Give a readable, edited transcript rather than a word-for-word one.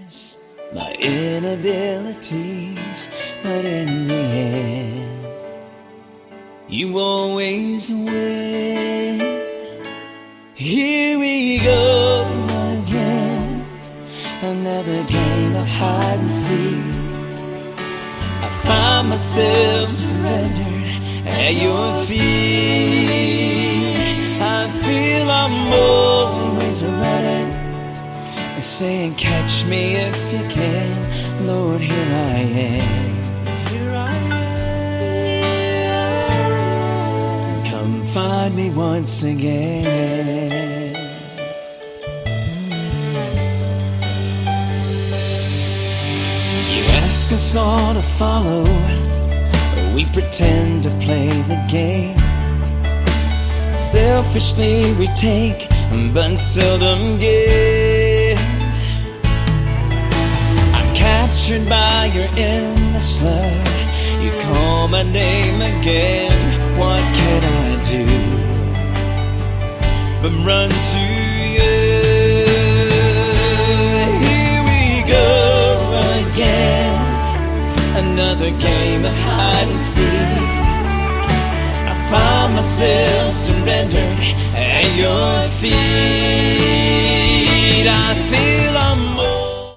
my inabilities, but in the end, you always win. Here we go again, another game of hide and seek. I find myself surrendered at your feet. I feel I'm always ready, saying, catch me if you can. Lord, here I am. Here I am. Come find me once again. You ask us all to follow, we pretend to play the game. Selfishly we take, but seldom give. I'm captured by your endless love. You call my name again. What can I do but run to you? Here we go again, another game of hide and seek. I find myself surrendered at your feet. I feel